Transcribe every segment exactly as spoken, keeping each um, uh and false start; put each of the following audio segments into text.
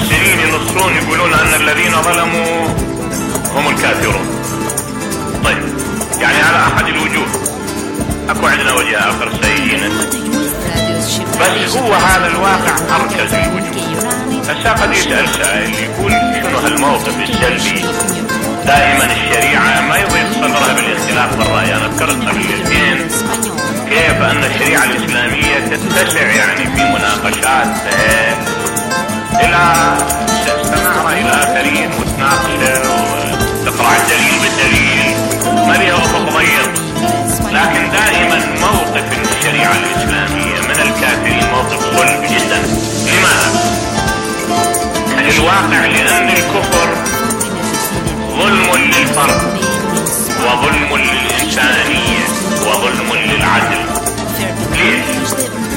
المفسرين ينصون يقولون أن الذين ظلموا هم الكافرون. طيب يعني على أحد الوجوه أكو عندنا وجه آخر سيئين، بس هو هذا الواقع أركز الوجوه. هسا قد يسأل سائل يقول شنو هالموقف السلبي؟ دائما الشريعة ما يضيق صدرها بالاختلاف بالرأي. أنا ذكرت قبل يومين كيف أن الشريعة الإسلامية تتسع يعني في مناقشات إلى تستمع إلى آخرين وتناقش وتقرأ الدليل بالدليل، ما لها أفق ضيق. لكن دائما موقف الشريعة الإسلامية من الكافرين موقف صلب جدا. لماذا؟ الواقع لأن الكفر ظلم للفرد وظلم للإنسانية وظلم للعدل. ليش؟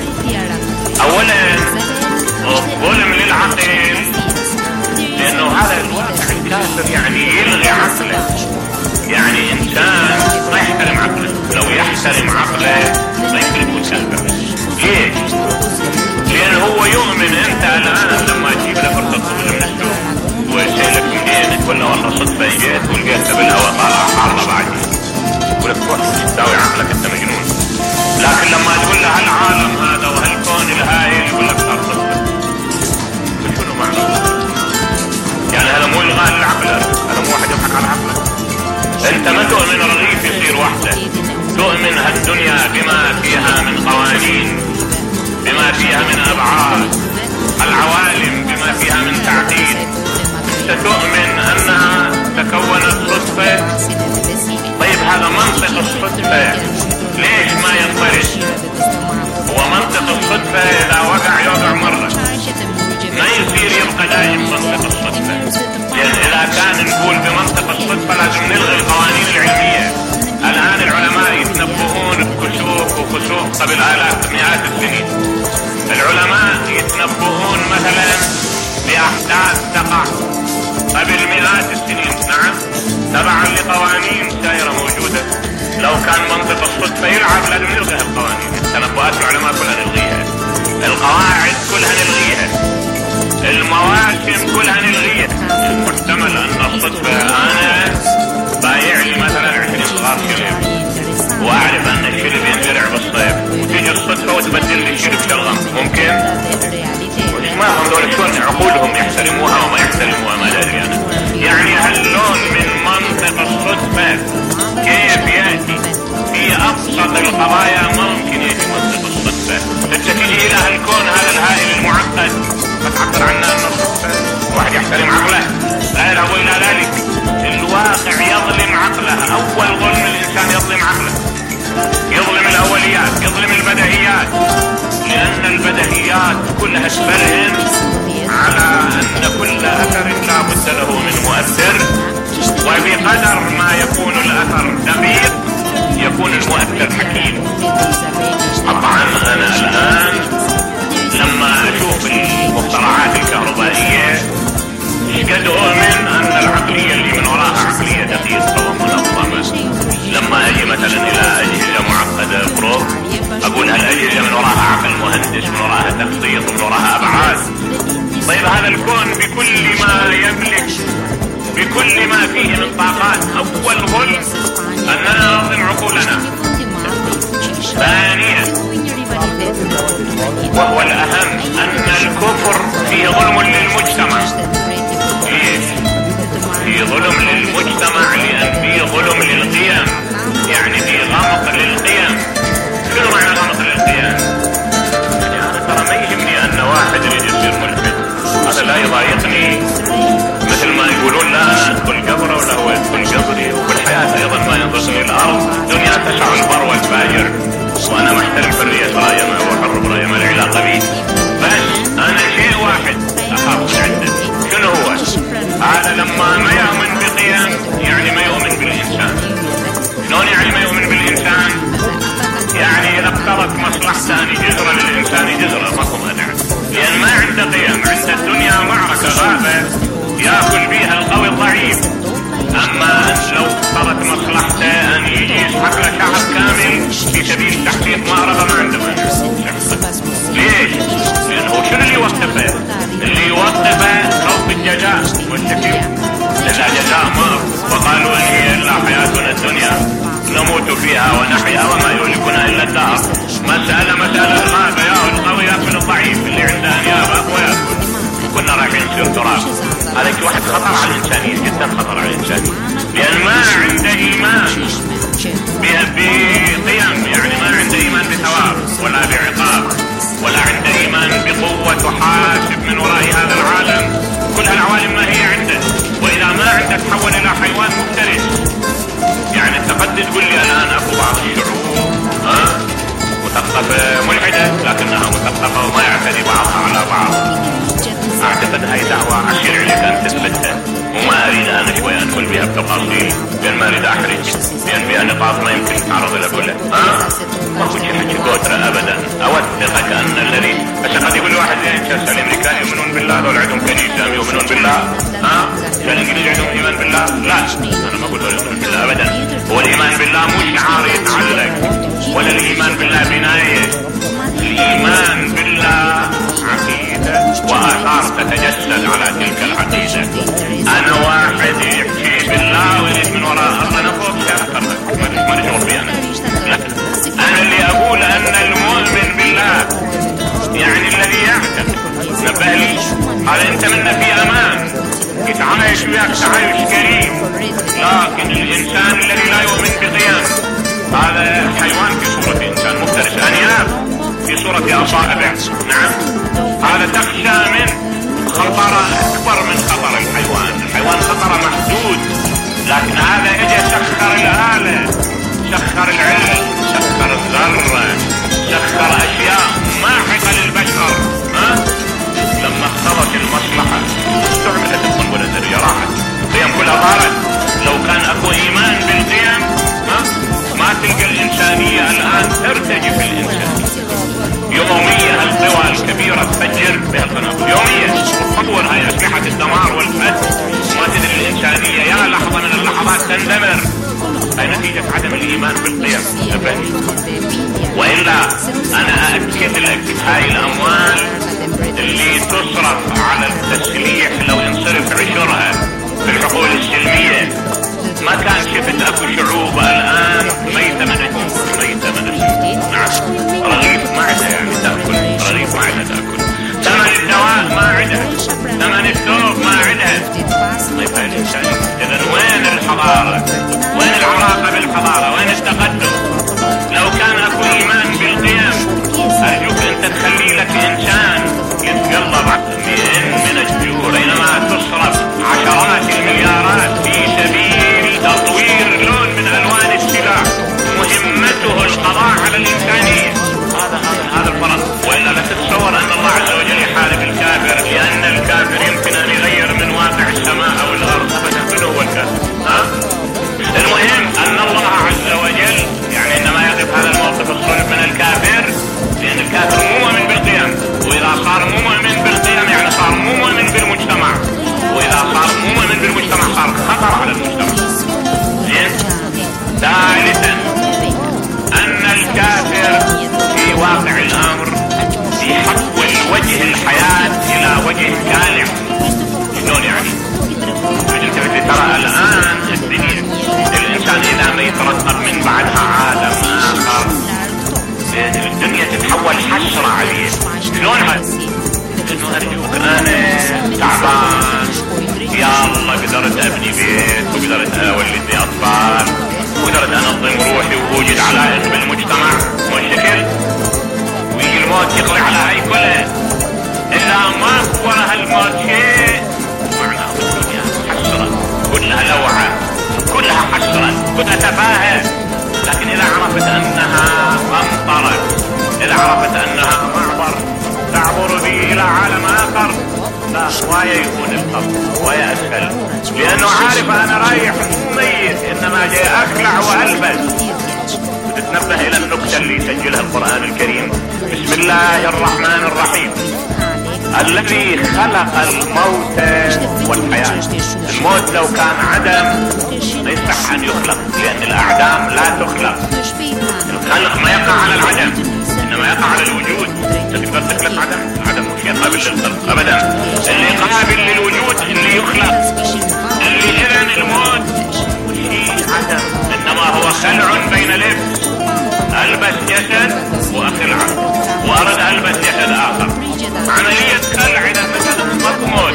أولا الظلم للعقل، لأنه هذا الواقع الكافر يعني يلغي عقله. يعني إنسان ما يحترم عقله، لو يحترم عقله ما يمكن يكون كافر. ليش؟ لأنه هو يؤمن أنت الآن لما تجيب له فرصة تخرج من السوق ويسألك منين ولا والله صدفة جيت ولقيتها بالهواء طالعة حارة بعدين، يقول لك روح تساوي عقلك أنت مجنون. لكن لما تقول له هالعالم هذا وهالكون الهائل يقول لك صار صدفة. شنو معنى؟ يعني هذا مو إلغاء للعقل، هذا مو واحد يضحك على عقله. أنت ما تؤمن رغيف يصير وحده، تؤمن هالدنيا بما فيها من قوانين، بما فيها من أبعاد العوالم، بما فيها من تعقيد. ستؤمن أنها تكونت صدفة. طيب هذا منطق الصدفة ليش ما ينطرش؟ هو منطق الصدفة إذا وقع يوقع مرة، ما يصير يبقى دائم منطق الصدفة. لأن إذا كان نقول بمنطق الصدفة لازم نلغي القوانين العلمية. الآن العلماء يتنبهون بكشوف وخسوف قبل آلاف مئات السنين. العلماء يتنبهون مثلا بأحداث تقع قبل مئات السنين، نعم، تبعا لقوانين سائرة موجودة. لو كان منطق الصدفة يلعب لازم نلغي القوانين. تنبؤات العلماء كلها نلغيها، القواعد كلها نلغيها، المواسم كلها نلغيها. محتمل أن الصدفة أنا بايع لي مثلا عشرين صغار شلب وأعرف أن الشلب ينزرع بالصيف، وتيجي الصدفة وتبدل لي الشلب شلغم، ممكن؟ وش ما هم دول شلون عقولهم يحترموها وما يحترموها ما أدري أنا. يعني هاللون من منطق الصدفة كيف يأتي في أبسط القضايا ممكن يأتي منطق الصدفة. أنت تجي إلى هالكون هذا الهائل المعقد فتعبر عنه أن الصدفة واحد يحترم عقله. لا يلعب إلى ذلك، الواقع يظلم عقله. أول ظلم الإنسان يظلم عقله، يظلم الأوليات، يظلم البديهيات، لأن البديهيات كلها تبرهن على أن كل أثر لا بد له من مؤثر، وبقدر ما يكون الأثر دقيق يكون المؤثر حكيم. طبعا أنا الآن لما أشوف المخترعات الكهربائية قد أؤمن أن العقلية اللي من وراها عقلية دقيقة ومنظمة. لما أجي مثلا إلى أجهزة معقدة برو أقول هالأجهزة من وراها عقل مهندس، من وراها تخطيط، من وراها أبعاد. طيب هذا الكون بكل ما يملك، بكل ما فيه من طاقات، أول ظلم أننا نظلم عقولنا. ثانيا وهو الأهم أن الكفر فيه ظلم للمجتمع. ليش؟ فيه ظلم للمجتمع لأن فيه ظلم للقيم، يعني فيه غمط للقيم. شنو معنى غمط للقيم؟ يعني أنا ترى ما يهمني أن واحد يريد يصير ملحد، هذا لا يضايقني. مثل ما يقولون لا أدخل قبره ولا هو يدخل قبري، والحياة أيضا ما ينقصني. الأرض دنيا تسع البر والفاجر، وأنا محترم حرية رأيه ما هو حر برأيه ما له علاقة بي. بس أنا شيء واحد أخاف عنده، شنو هو؟ هذا لما ما يؤمن بقيم يعني ما يؤمن بالإنسان. شلون يعني ما يؤمن بالإنسان؟ يعني إذا اقتضت مصلحته أن يجزر للإنسان يجزر، ماكو مانع، لأن ما عنده قيم. عند الدنيا معركة غابة يأكل بيها القوي الضعيف. أما لو اقتضت مصلحته أن يجي يسحق له شعب كامل في سبيل تحقيق مأربة ما عنده مانع. ليش؟ لأنه شنو اللي يوقفه؟ اللي يوقفه وأربعين يصير تراب. هذا واحد خطر على الإنسانية، جدا خطر على الإنسانية، لأن ما عنده إيمان بقيم، يعني ما عنده إيمان بثواب ولا بعقاب، ولا عنده إيمان بقوة تحاسب من وراء هذا العالم. كل هالعوالم ما هي عنده، وإذا ما عنده تحول إلى حيوان مفترس. يعني تقدر تقول لي الآن أكو بعض الشعوب ها مثقفة ملحدة لكنها مثقفة وما يعتدي بعضها على بعض. أعتقد هاي دعوة عشير عليك أن تثبتها، وما أريد أنا شوي أدخل بها بتفاصيل، لأن ما أريد أحرج، لأن بها نقاط ما يمكن تعرض لها كلها. ها ما كنت حكي كوترة أبدا. أوثقك أن الذي بس قد يقول واحد زين شاس الأمريكان يؤمنون بالله، دول عندهم كنيسة يؤمنون بالله، ها الإنجليز عندهم إيمان بالله. لا، أنا ما أقول دول يؤمنون بالله أبدا. هو الإيمان بالله مو شعار يتعلق، ولا الإيمان بالله بناية. الإيمان بالله عقيدة وآثار تتجسد على تلك العقيدة. أنا واحد يحكي بالله ويريد من وراء الله نفوق شاكر ما نشعر بي أنا. أنا اللي أقول أن المؤمن بالله يعني الذي يعتقد نبه لي هذا أنت منا في أمان، يتعايش وياك تعايش كريم. لكن الإنسان الذي لا يؤمن بقيام هذا حيوان في صورة إنسان مفترس، أنياب في صورة أصابع. نعم، هذا تخشى من خطر أكبر من خطر الحيوان. الحيوان خطر محدود، لكن هذا إجا سخر الآلة، سخر العلم، سخر الذرة، سخر أشياء ماحقة للبشر. ها؟ لما اختلط المصلحة استعملت القنبلة الذرية راحت، القيم كلها طارت. لو كان أكو إيمان بالقيم ها؟ ما تلقى الإنسانية الآن ترتجي في الإنسان. يوميا القوى الكبيرة تفجر بها القنابل يوميا، تطور هاي أسلحة الدمار والفتح، ما تدري الإنسانية يا لحظة من اللحظات تندمر. هاي نتيجة عدم الإيمان بالقيم. وإلا أنا أأكد لك هاي الأموال اللي تصرف على التسليح لو انصرف عشرها في الحقول السلمية ما كان شفت أكو شعوب الآن ميتة من الجوع، ميتة من الجوع. نعم، رغيف ما عندها يعني تأكل، رغيف ما عندها تأكل، ثمن الدواء ما عندها، ثمن الثوب ما عندها. طيب هاي الإنسانية إذن وين الحضارة؟ وين العلاقة بالحضارة؟ وين التقدم؟ لو كان أكو إيمان بالقيم أرجوك أنت تخلي لك إنسان يتقلب من الجوع بينما تصرف عشرات المليارات في سبيل تطوير لون من ألوان السلاح مهمته القضاء على الإنسانية. هذا هذا الفرق. وإلا لا تتصور أن الله عز وجل يحارب الكافر، لأن الكافر يمكن أن يغير من واقع السماء أو الأرض أبدا. من هو الكافر؟ ها؟ المهم أن الله عز وجل يعني إنما يقف هذا الموقف الصلب من الكافر، لأن الكافر مو مؤمن بالقيم، وإذا صار مو مؤمن بالقيم يعني صار مو مؤمن بالمجتمع، وإذا صار مو مؤمن بالمجتمع صار خطر على المجتمع. زين. ثالثا أن الكافر في واقع الأمر يحول وجه الحياة إلى وجه كالح. شلون يعني؟ انت ترى الآن الدنيا الإنسان إذا ما يترقب من بعدها عالم آخر الدنيا تتحول حسرة عليه. شلون هذا؟ إنه أرجوك أنا تعبان يا الله قدرت أبني بيت وقدرت أولد لي أطفال وقدرت أنظم روحي ووجد علائق بالمجتمع والشكل، ويجي الموت يقضي على هاي كلها. إلا ما وراء هالموت شيء معناه الدنيا حسرة، كلها لوعة، كلها حسرة، كلها تفاهة. لكن إذا عرفت أنها ممطرة، إذا عرفت أنها معبر تعبر به إلى عالم آخر، لا ويا يكون القبر ويا أسهل، لأنه عارف أنا رايح ميت إنما جاي أخلع وألبس. وتتنبه إلى النكتة اللي يسجلها القرآن الكريم. بسم الله الرحمن الرحيم. الذي خلق الموت والحياة. الموت لو كان عدم لا يصح أن يخلق، لأن الأعدام لا تخلق. الخلق ما يقع على العدم إنما يقع على الوجود. تقدر تخلق عدم؟ العدم مش قابل للخلق أبدا. اللي قابل للوجود اللي يخلق، اللي إذن الموت شيء عدم إنما هو خلع بين لبس. ألبس جسد وأخلع، وأرد ألبس جسد آخر. عملية خلع إذا مثلا مكمل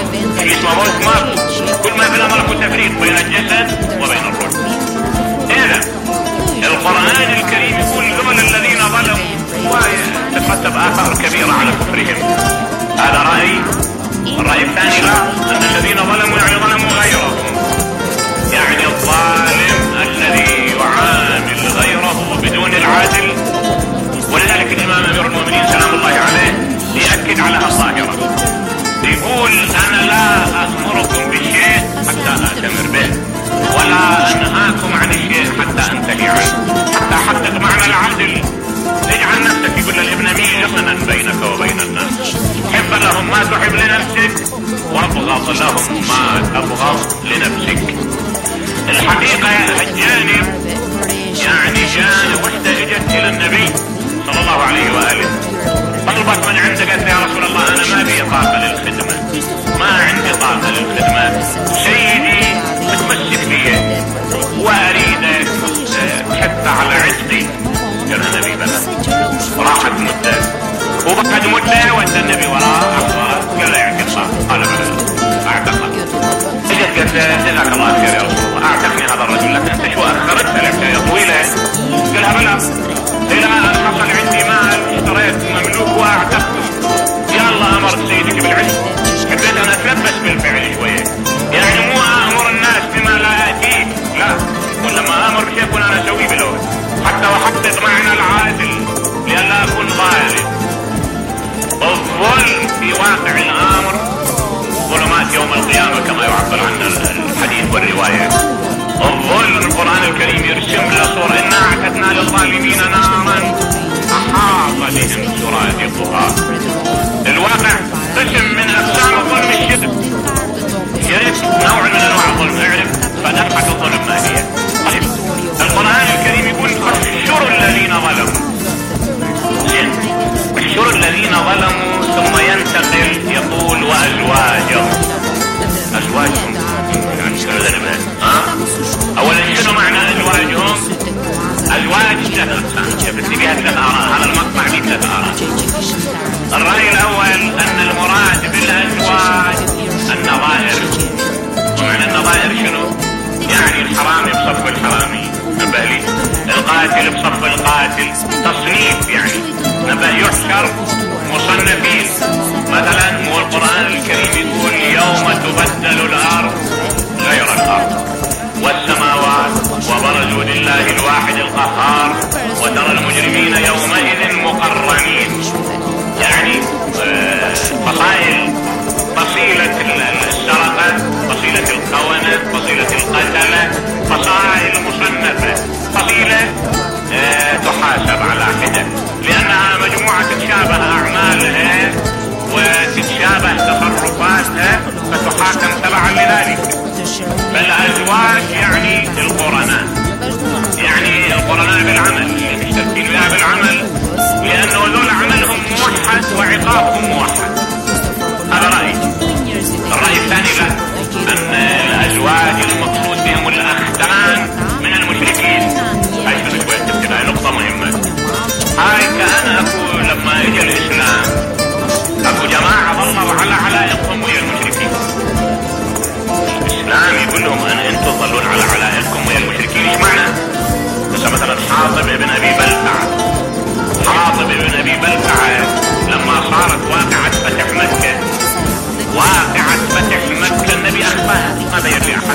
شيء اسمه موت ماكو، كل ما في الامر اكو تفريق بين الجسد وبين الروح. اذا القرآن الكريم يقول ذول الذين ظلموا وتترتب آثار كبيرة على كفرهم. هذا رأي. الرأي الثاني لا، أن الذين ظلموا يعني ظلموا غيرهم، يعني الظالم الذي يعامل غيره بدون العدل. ولذلك الإمام أمير المؤمنين سلام الله عليه يأكد على الظاهرة، يقول أنا لا أأمركم بالشيء حتى أأتمر به، ولا أنهاكم عن الشيء حتى أنتهي عنه، حتى أحقق معنى العدل. اجعل نفسك يقول للابن ميزانا بينك وبين الناس، حب لهم ما تحب لنفسك وابغض لهم ما تبغض لنفسك. الحقيقة الجانب يعني جانب وحدة اجت الى النبي صلى الله عليه وآله، طلبت من عندك قالت يا رسول الله انا ما بي طاقة للخدمة، ما عندي طاقة للخدمة، سيدي تتمسك بي واريدك تحث على عزتي. قال النبي بلى. راحت مدة وبعد مدة ودى النبي وراء أخبار قال لا يعتق الله، قال بلى اعتقها. اجت قالت جزاك الله خير يا رسول الله اعتقني هذا الرجل، لكن انت شو اخرتها الحكاية طويلة؟ قالها بلى الى ان حصل عندي مال اشتريت مملوك واعتقته. يا الله امرت سيدك بالعلم، حبيت ان اتلبس بالفعل شوية، يعني مو امر الناس بما لا ياتيك، لا، ولما امر بشيء يكون انا اسويه بالأول حتى احقق معنى العادل لئلا اكون ظالم. الظلم في واقع الامر ظلمات يوم القيامة كما يعبر عن الحديث والرواية. الظلم القرآن الكريم يرسم له صورة إنا أعتدنا للظالمين نارا أحاط بهم سرادقها. الواقع قسم من أقسام الظلم الشرك، يرث نوع من أنواع الظلم، اعرف فنفحة الظلم ما هي. طيب القرآن الكريم يقول احشروا الذين ظلموا، احشروا الذين ظلموا، ثم ينتقل يقول وأزواجهم. أزواجهم يعني شنو ذنبها؟ ها؟ أولا شنو معنى أزواجهم؟ أزواج ثلاث أقسام، شفت فيها ثلاث آراء، هذا المقطع فيه ثلاث آراء. الرأي الأول أن المراد بالأزواج النظائر. ومعنى النظائر شنو؟ يعني الحرامي بصف الحرامي، نبه لي، القاتل بصف القاتل، تصنيف يعني، نبه يحشر مصنفين. مثلا مو القرآن الكريم يقول يوم تبدل الأرض غير الأرض والسماوات وبرزوا لله الواحد القهار وترى المجرمين يومئذ مقرنين، يعني فصائل، فصيلة السرقة، فصيلة الخونة، فصيلة القتلة، فصائل مصنفة، فصيلة اه تحاسب على حدة، لأنها مجموعة تتشابه أعمالها وتتشابه تصرفاتها فتحاكم تبعا لذلك. فالأزواج يعني القرناء، يعني القرناء بالعمل، اللي مشتركين بها بالعمل، لأنه ذول عملهم موحد وعقابهم موحد. هذا رأي. الرأي الثاني لا، أن الأزواج المقصود بهم الأختان من المشركين. هاي شنو شوية تبتدأ، هاي نقطة مهمة. هاي كان أكو لما إجا الإسلام أكو جماعة ظلوا على علائقهم ويا المشركين. الإسلام يقول لهم أن أنتم تظلون على علائقكم ويا المشركين. إيش معنى؟ بس مثلا حاطب ابن أبي بلتعة، حاطب ابن أبي بلتعة لما صارت واقعة فتح مكة، واقعة فتح مكة النبي أخفاها ما بين لأحد،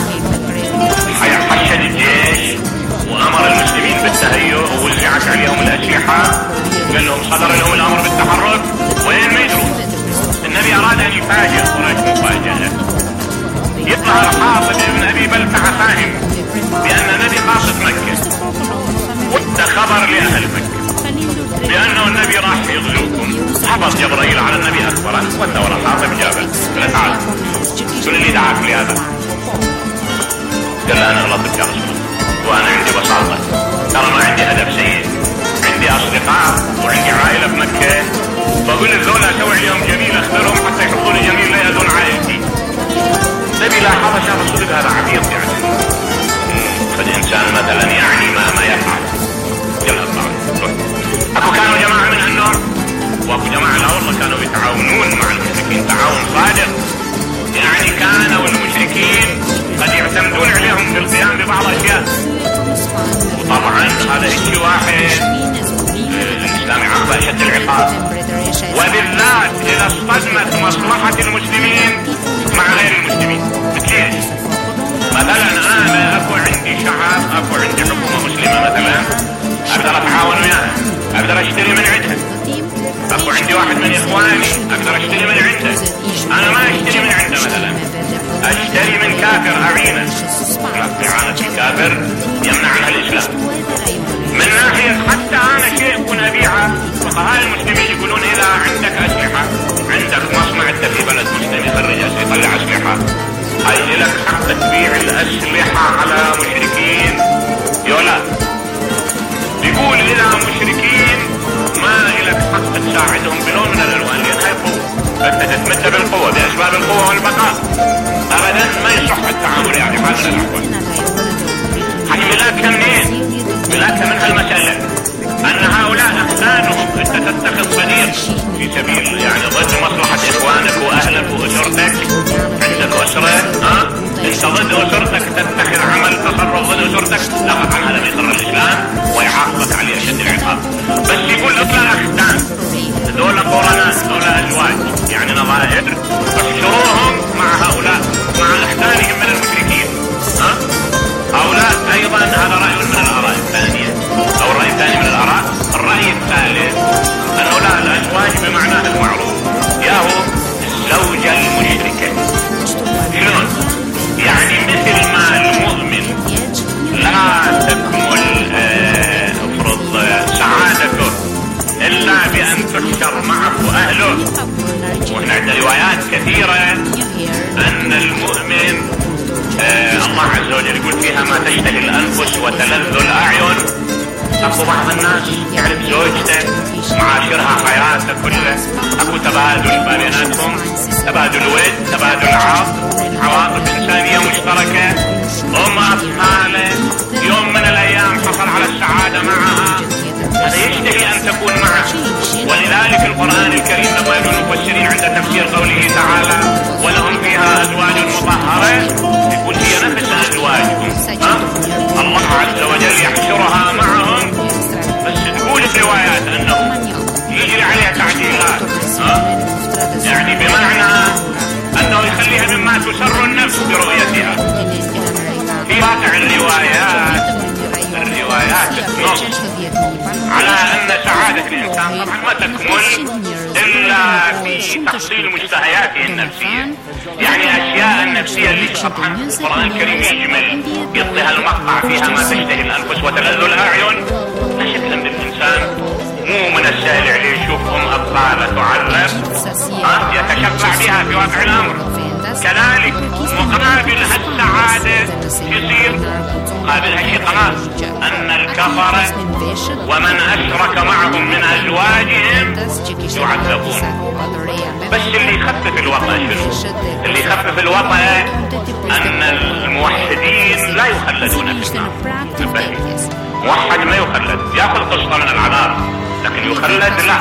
حشد الجيش وأمر المسلمين بالتهيؤ ووزعت عليهم الأسلحة، قال لهم صدر لهم الأمر بالتحرك وين ما يدرون. النبي أراد أن يفاجئ قريش مفاجأة، يظهر حاطب ابن أبي بلتعة فاهم بأن النبي قاصد مكة، وده خبر لأهل مكة بأنه النبي راح يغزوكم. حفظ جبرائيل على النبي أخبره وده ورا حاطب جابه، قال تعال شو اللي دعاك لهذا؟ قال أنا غلطت يا رسول الله وأنا عندي بساطة، ترى ما عندي هدف سيء، عندي أصدقاء وعندي عائلة بمكة، بقول الذولا أسوي عليهم جميل أخبرهم حتى يحطوا لي جميل لا يدون عائلتي. النبي لاحظ شاف الصدق هذا عبيط يعني، فالإنسان مثلا يعني ما ما يفعل. يلا اطلعوا. أكو كانوا جماعة من هالنوع، وأكو جماعة لا والله كانوا يتعاونون مع المشركين تعاون صادق، يعني المشركين قد يعتمدون عليهم في القيام ببعض الاشياء. وطبعا هذا الشيء واحد الاسلام يعاقب اشد العقاب، وبالذات اذا اصطدمت مصلحة المسلمين مع غير المسلمين. كيف؟ مثلا انا اكو عندي شعب، اكو عندي حكومة مسلمة مثلا، اقدر اتعاون وياها، اقدر اشتري من عندها. اكو عندي واحد من اخواني اقدر اشتري من عنده. انا ما اشتري من عنده مثلا، اشتري من كافر اعينه. اعانة الكافر يمنع عنها الاسلام. من ناحية حتى انا شيء اكون ابيعه، فقهاء المسلمين يقولون اذا عندك اسلحة، عندك مصنع انت في بلد مسلم يخرج يطلع اسلحة، هاي لك حق تبيع الاسلحة على مشركين يولا. يقول اذا مشركين ما لك حق تساعدهم بلون من الالوان، لان هاي قوة، انت تتمتع بالقوة باسباب القوة والبقاء. ابدا ما يصح التعامل يعني هذا الاحوال. حق ملاكها منين؟ ملاكها من هالمسألة ان هؤلاء اختانهم، انت تتخذ صديق في سبيل يعني ضد مصلحة اخوانك واهلك واسرتك. عندك اسرة ها انت ضد اسرتك تتخذ عمل تصرف ضد اسرتك، لا طبعا هذا من يضر الاسلام ويعاقبك عليه اشد العقاب. بس يقول اطلع اختان، دول قرناء، دول ازواج يعني نظائر، احشروهم مع هؤلاء مع اختانهم من المشركين. ها هؤلاء ايضا هذا رأي من الاراء الثانية او الرأي الثاني من الاراء. الرأي الثالث ان هؤلاء الازواج بمعناه المعروف، ياهو الزوجة المشركة. شلون؟ يعني مثل ما المؤمن لا تكمل اه افرض سعادته الا بان تحشر معه اهله. وهنا عندنا روايات كثيرة ان المؤمن آه الله عز وجل يقول فيها ما تشتهي الانفس وتلذ الاعين. اكو بعض الناس يعرف زوجته معاشرها حياته كلها، اكو تبادل بيناتهم، تبادل ود، تبادل عاطف، عواطف انسانيه مشتركه. ام اطفاله يوم من الايام حصل على السعاده معها، هذا يشتهي ان تكون معه. ولذلك القران الكريم لما يقول المفسرين عند تفسير قوله تعالى ولهم فيها ازواج مطهره، يقول هي نفس ازواجهم. الله عز وجل يحشرها معهم. بس تقول الروايات انه يجري عليها تعديلات، يعني بمعنى انه يخليها مما تسر النفس برؤيتها. في واقع الروايات الروايات تنص على ان سعادة الانسان طبعا ما تكمل الا في تحصيل مشتهياته النفسية، يعني اشياء النفسية اللي طبعا القرآن الكريم يجمل يعطيها المقطع فيها ما تشتهي الانفس وتلذ الاعين. لا شك ان الانسان مو من السهل عليه يشوف ام اطفاله تعذب يتشفع بها في واقع الامر. كذلك مقابل هالسعادة يصير مقابل هالشيء خلاص ان الكفرة ومن اشرك معهم من ازواجهم يعذبون. بس اللي يخفف الوطأ شنو؟ اللي يخفف الوطأ ان الموحدين لا يخلدون في النار. موحد ما يخلد، ياخذ قسطة من العذاب لكن يخلد لا.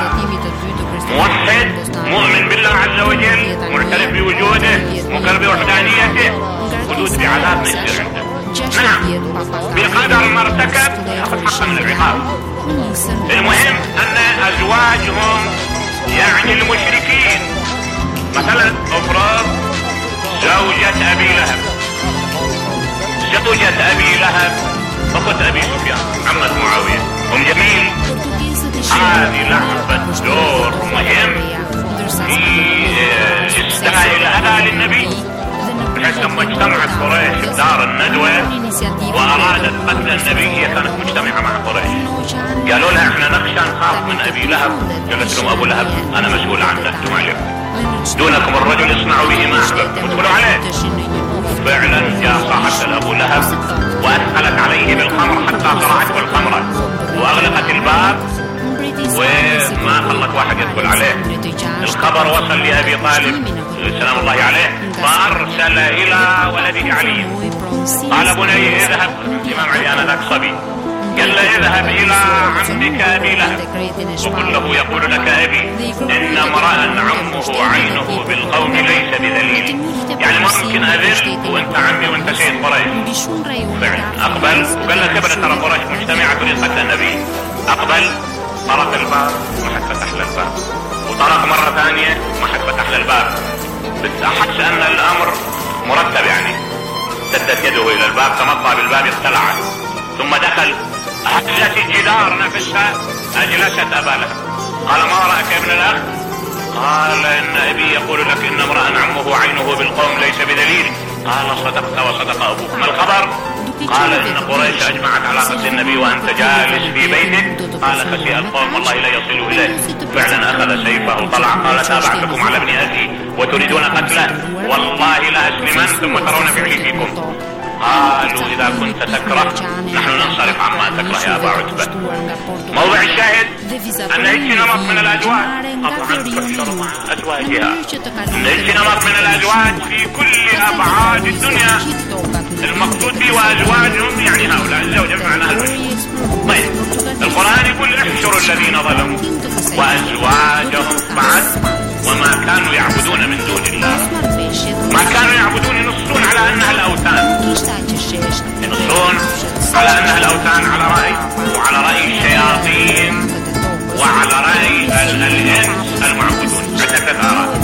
موحد مؤمن بالله عز وجل معترف بوجوده مقر بوحدانيته حدود بعذاب ما يصير عنده. نعم بقدر ما ارتكب ياخذ حقه من العقاب. المهم ان ازواجهم يعني المشركين مثلا افرض زوجة ابي لهب، زوجة ابي لهب اخت ابي سفيان عمة معاوية ام جميل، هذه لعبت دور مهم في استدعاء الاذى للنبي. بحيث لما اجتمعت قريش في دار الندوة وارادت قتل النبي هي كانت مجتمعة مع قريش، قالوا لها احنا نخشى نخاف من ابي لهب. قالت لهم ابو لهب انا مسؤول عنه انتم عليكم، دونكم الرجل اصنعوا به ما احببتم ادخلوا عليه. فعلا جاء صاحبة ابو لهب وادخلت عليه بالخمر حتى صرعته الخمرة واغلقت الباب وما خلت واحد يدخل عليه. الخبر وصل لأبي طالب سلام الله عليه فأرسل إلى ولده علي قال بني اذهب، الإمام علي أنا ذاك صبي، قال له اذهب الى عمك ابي لهب وقل له يقول لك ابي ان امرأ عمه عينه بالقوم ليس بذليل. يعني ما ممكن اذل وانت عمي وانت سيد قريش. فعلا اقبل وقال له كبر ترى قريش مجتمعة تريد قتل النبي. اقبل طرق الباب ما حد فتح له الباب، وطرق مرة ثانية ما حد فتح له الباب. بس احس ان الامر مرتب، يعني سدت يده الى الباب تمطى بالباب اقتلعه ثم دخل. أجلس الجدار نفسها أجلست أبا لهب. قال ما رأيك يا ابن الأخ؟ قال إن أبي يقول لك إن امرأ عمه عينه بالقوم ليس بدليل. قال صدقت وصدق أبوك. ما الخبر؟ قال إن قريش أجمعت على قتل النبي وأنت جالس في بيتك. قال خشي القوم والله لا يصلوا إليه. فعلا أخذ سيفه وطلع قال تابعتكم على ابن أخي وتريدون قتله والله لا أسلمن ثم ترون فعلي فيكم. قالوا إذا كنت تكره نحن ننصرف عما تكره يا أبا عتبة. موضع الشاهد أن هيك نمط من الأزواج طبعا تحشر مع أزواجها. أن هيك نمط من الأزواج في كل أبعاد الدنيا. المقصود به وأزواجهم يعني هؤلاء الزوجة بمعنى الرجل. طيب القرآن يقول احشروا الذين ظلموا وأزواجهم بعد وما كانوا يعبدون من دون الله. ما كانوا يعبدون ينصون على أنها الأوثان، ينصون على أنها الأوثان على رأي وعلى رأي الشياطين وعلى رأي الإنس المعبودون. عدة آراء.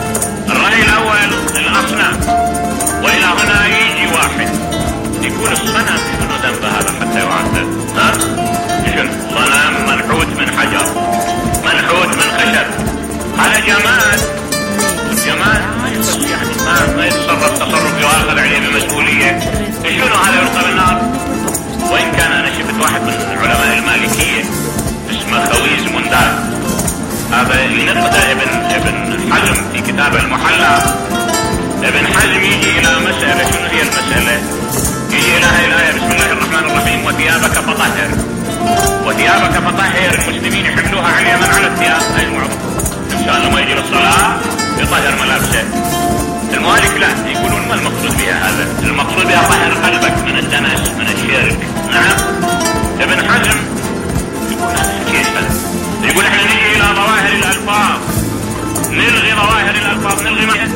الرأي الأول الأصنام، وإلى هنا يجي واحد يقول الصنم شنو ذنب هذا حتى يعذب؟ ها؟ شنو؟ صنم منحوت من حجر منحوت من خشب، هذا جماد. الجماد يعني ما ما يتصرف تصرف يؤاخذ عليه بمسؤولية. شنو هذا يلقى بالنار؟ وإن كان أنا شفت واحد من علماء المالكية اسمه خويز مندار، هذا ينقد ابن ابن حزم في كتاب المحلى. ابن حزم يجي إلى مسألة، شنو هي المسألة؟ يجي إلى الآية بسم الله الرحمن الرحيم وثيابك فطهر. وثيابك فطهر المسلمين يحملوها على اليمن على الثياب، هاي المعروف. إن شاء الله ما يجي للصلاة يطهر ملابسه. المالك لا، يقولون ما المقصود بها هذا؟ المقصود بها طهر قلبك من الدنس من الشرك. نعم. ابن حزم يقول هذا كيف هذا؟ يقول احنا نجي إلى ظواهر الألفاظ، نلغي ظواهر الألفاظ، نلغي ما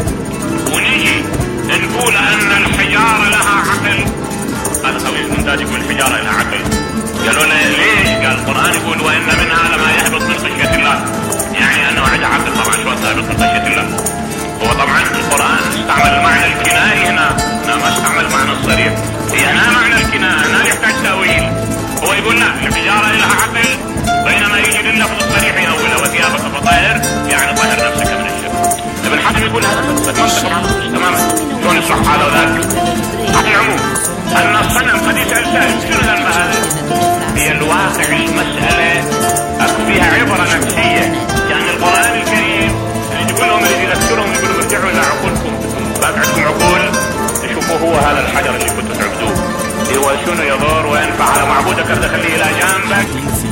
ونجي نقول أن الحجارة لها عقل. هذا خويز ممتاز يقول الحجارة لها عقل. قالوا له ليش؟ قال القرآن يقول وإن منها لما يهبط من خشية الله، يعني أنه عندها عقل. طبعا شو هبط من خشية الله؟ هو طبعا القرآن استعمل المعنى الكنائي هنا، هنا ما استعمل المعنى الصريح. هي هنا معنى الكنائي، هنا يحتاج تأويل. هو يقول لا الحجارة لها عقل، بينما يجي لللفظ الصريح يأوله وثيابك فطهر يعني طهر نفسك من الشرك. ابن حزم يقول هذا منطق تماما. شلون يصح هذا وذاك؟ على العموم أن الصنم قد يسأل سائل شنو ذنب هذا؟ هي الواقع المسألة أكو فيها عبرة نفسية. يعني القرآن الكريم يقول لهم اللي يذكرهم يقولوا ارجعوا إلى عقولكم، باقي عندكم عقول شوفوا هو هذا الحجر اللي كنتوا تعبدوه هو شنو يضر وينفع على معبودك، تخليه إلى جانبك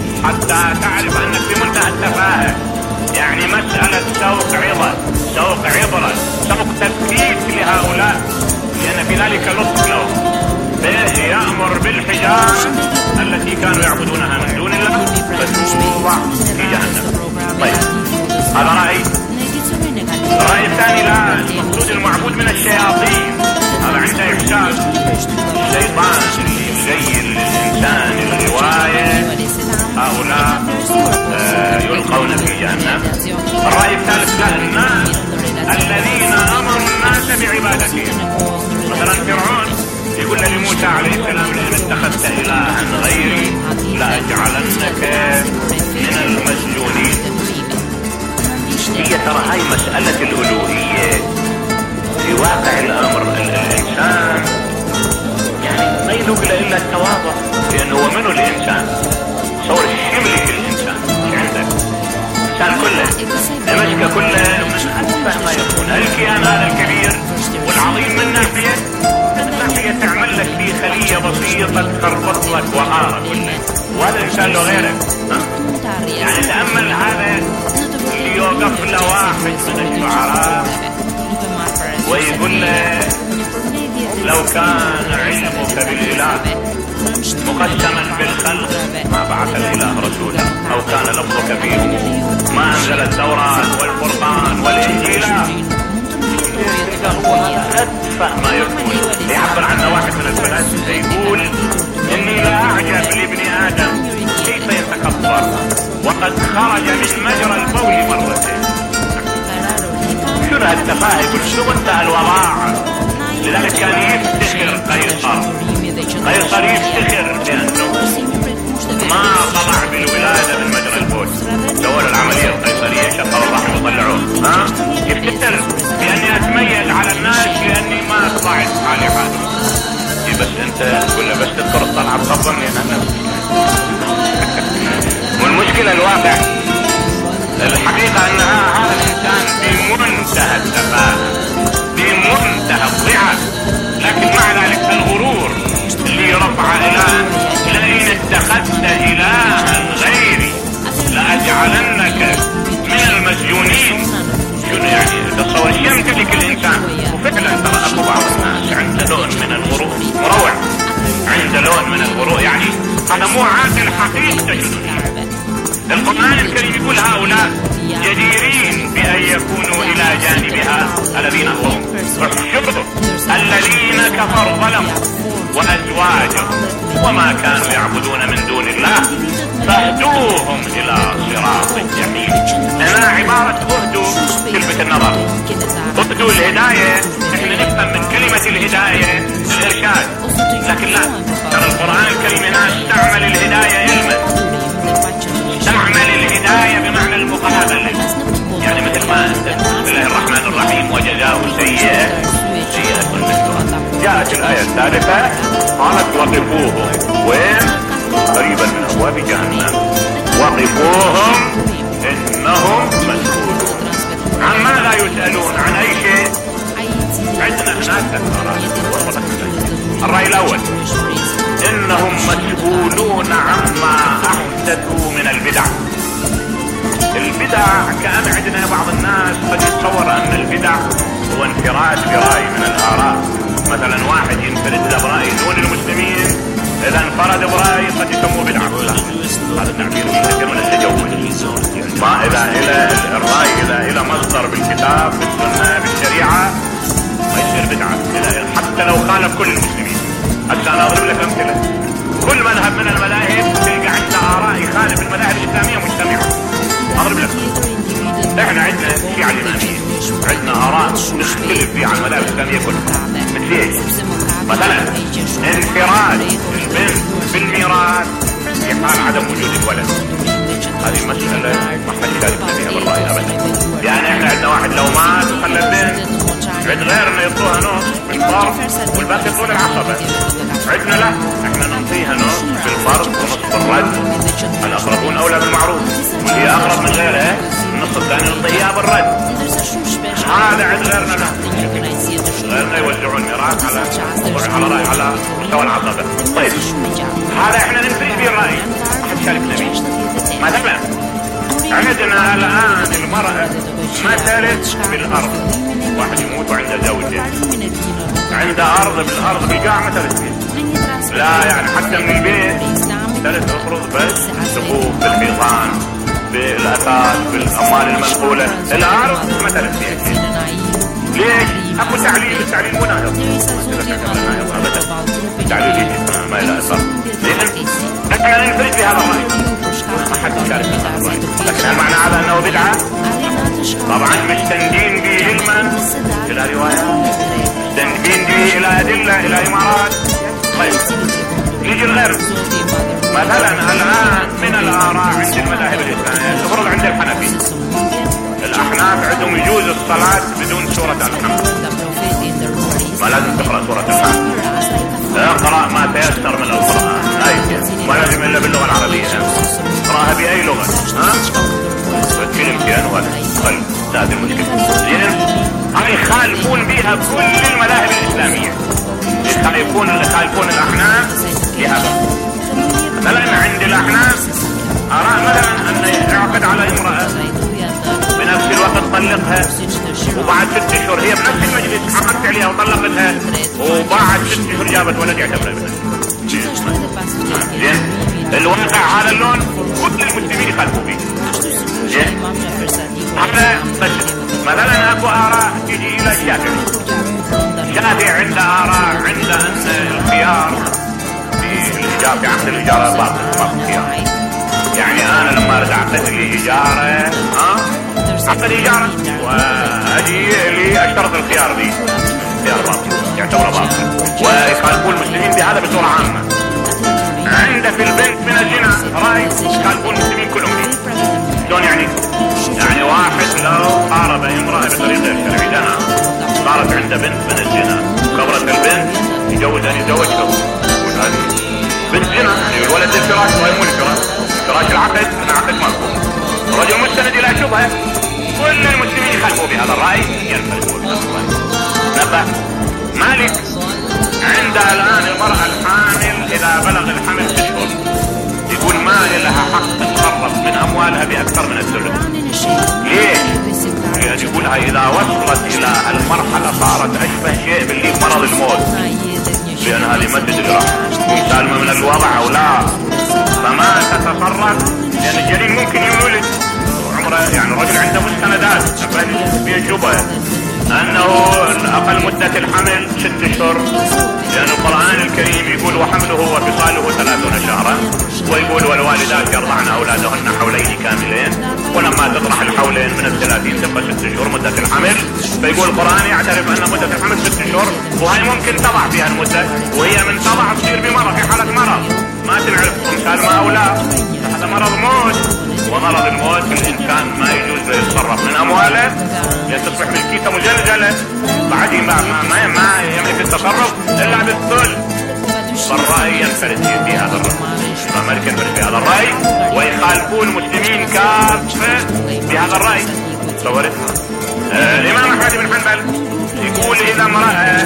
حتى تعرف أنك في منتهى التفاهة. يعني مسألة سوق عبرة سوق عبرة سوق تفكيك لهؤلاء، لأن في ذلك لطف لهم. يأمر بالحجارة التي كانوا يعبدونها من دون الله فتوضع في جهنم. طيب هذا رأي. الرأي الثاني لا، المقصود المعبود من الشياطين. هذا عنده إحساس الشيطان اللي يزين للإنسان الرواية، هؤلاء آه يلقون في جهنم. الرأي الثالث لا، الناس الذين أمروا الناس بعبادتهم. مثلا فرعون يقول لموسى عليه السلام لئن اتخذت إلها غيري لأجعلنك من المسجونين. هي ترى هاي مسألة الألوهية في واقع الأمر الإنسان يعني ما يذوق إلا التواضع، لأنه هو منه الإنسان صور يملك الإنسان. مش عندك الإنسان كله المشكلة كله من أتفه ما يكون. الكيان هذا الكبير والعظيم من ناحية هي تعمل لك في خلية بسيطة تربط لك وقارة كله، وهذا الإنسان له غيرك. يعني تأمل هذا اللي يوقف له واحد من الشعراء ويقول له لو كان علمك بالإله مقسما بالخلق ما بعث الإله رسولا، أو كان لفظك فيه ما أنزل التوراة والقرآن والإنجيل. هو أتفه ما يكون. يعبر عنه واحد من الفلاسفة يقول إني لا أعجب لابن آدم كيف يتكبر وقد خرج من مجرى البول مرتين. شنو هالتفاهة؟ يقول شو انتهى الوضاع. لذلك كان يفتخر قيصر قيصر يفتخر بأنه ما طلع بالولادة من مجرى البول. سووا العملية القيصرية شقوا الرحم وطلعوه. ها يفتخر بأني أتميز على الناس لأني ما طلعت حالي حالي. بس أنت تقول له بس تذكر الطلعة بخبرني أنا. والمشكلة الواقع الحقيقة أن هذا الإنسان بمنتهى التفاهة بمنتهى الضعف، لكن مع ذلك الغرور اللي رفع إله لئن اتخذت إلها غيري لأجعلنك من المسجونين. شنو يعني تصور يمتلك الإنسان؟ وفعلا ترى أكو بعض الناس عنده لون من الغرور مروع، عنده لون من الغرور، يعني هذا مو عاقل حقيقة. القرآن الكريم يقول هؤلاء جديرين بأن يكونوا إلى جانبها الذين هم احشروا الذين كفروا ظلموا وأزواجهم وما كانوا يعبدون من دون الله فاهدوهم إلى صراط الجحيم. أنا عبارة اهدوا كلمة النظر، اهدوا الهداية. احنا نفهم من كلمة الهداية الإرشاد، لكن لا، ترى القرآن الكريم هنا استعمل الهداية علما، استعمل الهداية بمعنى المقابلة. يعني مثل ما بسم الله الرحمن الرحيم وجزاء سيئة سيئة مثلها. جاءت الآية الثالثة قالت وقفوهم، وين؟ قريبا من أبواب جهنم. وقفوهم إنهم مسؤولون. عن ماذا يسألون؟ عن أي شيء؟ عندنا هناك الرأي الأول إنهم مسؤولون عما أحدثوا من البدع. البدع كأن عندنا بعض الناس قد يتصور أن البدع هو انفراد برأي من الآراء. مثلا واحد ينفرد برأي دون المسلمين، إذا انفرد برأي قد يسموه بدعة. لا، هذا التعبير كثير من التجول. ما إذا إلى الرأي إذا إلى مصدر بالكتاب بالسنة بالشريعة ما يصير بدعة، حتى لو خالف كل المسلمين. حتى أنا أضرب لك أمثلة. كل مذهب من المذاهب تلقى عنده آراء يخالف المذاهب الإسلامية مجتمعة. أضرب لك إحنا عندنا الشيعة الإمامية عندنا آراء نختلف فيها عن المذاهب الإسلامية كلها. مثل إيش؟ مثلا انفراد البنت بالميراث في حال عدم وجود الولد. هذه مسألة ما حد يخالفنا فيها بالرأي أبدا. يعني إحنا عندنا واحد لو مات وخلى البنت عند غيرنا يطلوها نص بالفرض والباقي يطلون العصبة. عندنا لا، احنا نعطيها نص بالفرض ونص بالرد. الأقربون أولى بالمعروف، واللي أقرب من غيرها النص الثاني نعطيها بالرد. هذا عند غيرنا لا، غيرنا يوزعون الميراث على على رأي على مستوى العصبة. طيب هذا احنا ننفرد به الرأي، ما حد شاركنا به. مثلا عندنا الآن المرأة مثلت بالأرض، واحد يموت وعنده زوجة عنده أرض بالأرض بالقاع مثلت فيه. لا يعني حتى من البيت ثلاث أفرض بس سقوف بالحيطان بالأثاث بالأموال المنقولة الأرض مثلت فيها. ليش؟ أكو تعليل، التعليل مو ناهض. تعليل ما إلى أثر. لأن احنا ننفرد بهذا الرأي ما حد يشارك بهذا الرأي. لكن هل معنى هذا أنه بدعة؟ طبعا مستندين به علما إلى روايات، مستندين به إلى أدلة إلى إمارات. طيب يجي الغير مثلا الآن من الآراء عند المذاهب الإسلامية تفرض عند الحنفي. الأحناف عندهم يجوز الصلاة بدون سورة الحمد، ما لازم تقرأ سورة الحمد، اقرأ ما تيسر من القرآن، أي ما لازم إلا باللغة العربية، اقرأها بأي لغة. ها تتكلم كيان ولا قلب، هذه المشكلة. لأن يخالفون بها كل المذاهب الإسلامية، يخالفون يخالفون الأحناف بهذا. مثلا عند الأحناف أرى مثلا أن يعقد على امرأة بنفس الوقت طلقها، وبعد ست اشهر هي بنفس المجلس عقدت عليها وطلقتها، وبعد ست اشهر جابت ولد يعتبر ابنها. زين الواقع هذا اللون كل المسلمين يخالفوا فيه. زين احنا مثلا اكو اراء تجي الى الشافعي. الشافعي عنده اراء، عنده ان الخيار في الايجار في عقد الايجار باطل ما خيار. يعني انا لما ارجع اعقد لي ايجاره ها اعقد ايجاره واجي لي اشترط الخيار دي خيار باطل يعتبر باطل، ويخالفون المسلمين بهذا بصوره عامه. عنده في البنت من الزنا راي يخالفون المسلمين كلهم فيه. شلون يعني؟ يعني واحد لو قارب امراه بطريقه غير شرعيه صارت عنده بنت من الزنا، كبرت البنت يجوز ان يتزوجها، هذه بنت زنا يعني الولد الفراش وهي مو الفراش، فراش العقد من عقد مرفوض، الرجل مستند الى شبهه، كل المسلمين يخالفوا بهذا الراي ينفردون. نبه مالك عند الان المراه الحامل اذا بلغ الحمل تشهر يقول ما لها حق تخرج من اموالها باكثر من الثلث. ليش؟ يعني يقولها اذا وصلت الى المرحله صارت اشبه شيء باللي مرض الموت، لان هذه ما تدري سالمه من الوضع او لا، فما تتصرف لان الجنين ممكن يولد عمره. يعني الرجل عنده مستندات في شبهه انه اقل مده الحمل ست اشهر، لان القران الكريم يقول وحمله وفصاله ثلاثون شهرا، ويقول والوالدات يرضعن اولادهن حولين كاملين، ولما تطرح الحولين من الثلاثين تبقى ست اشهر مده الحمل. فيقول القران يعترف ان مده الحمل ست اشهر، وهي ممكن تضع فيها المده، وهي من تضع تصير بمرض في حاله مرض ما تنعرف سالمه او لا، هذا مرض موت. ومرض الموت الانسان ما يجوز يتصرف من امواله لتصبح ملكيته مجلجله، بعد ما ما ما يملك التصرف الا بالثلث. فالراي ينفرد في هذا الراي، الامام مالك ينفرد في هذا الراي، ويخالفون المسلمين كافه بهذا الراي. تصورت آه الامام احمد بن حنبل يقول اذا امراه